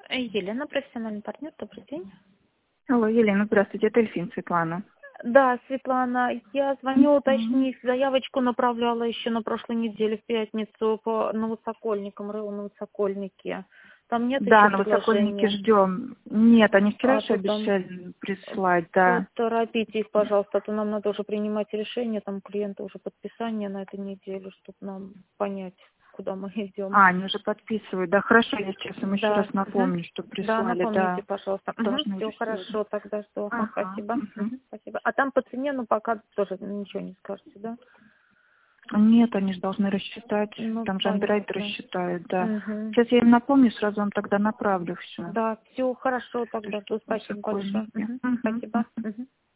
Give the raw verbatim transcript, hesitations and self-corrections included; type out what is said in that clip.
Елена, профессиональный партнер, добрый день. Алло, Елена, здравствуйте, это Эльфин, Светлана. Да, Светлана, я звоню Мгм. уточнить, заявочку направляла еще на прошлой неделе в пятницу по Новосокольникам, району Новосокольники. Там нет еще Да, на Высокольнике предложения? ждем. Нет, они вчера А еще то там обещали прислать, да. поторопитесь, пожалуйста, а то нам надо уже принимать решение, там клиента уже подписание на этой неделе, чтобы нам понять, куда мы идем. А, они уже подписывают. Да, хорошо, я сейчас им еще раз Да, мгм. напомню, что Да, прислали, напомните, да. пожалуйста. Должны Все уже сегодня. хорошо, тогда жду. Ага, Ага. спасибо. Мгм. Мгм, спасибо. А там по цене, ну, пока тоже ничего не скажете, да? Нет, они же должны рассчитать. Ну, Там же андеррайт понятно. рассчитает, да. Мгм. Сейчас я им напомню, сразу вам тогда направлю все. Да, все хорошо, тогда жду. Спасибо большое. Высокольники. Мгм, Угу. спасибо. Мгм.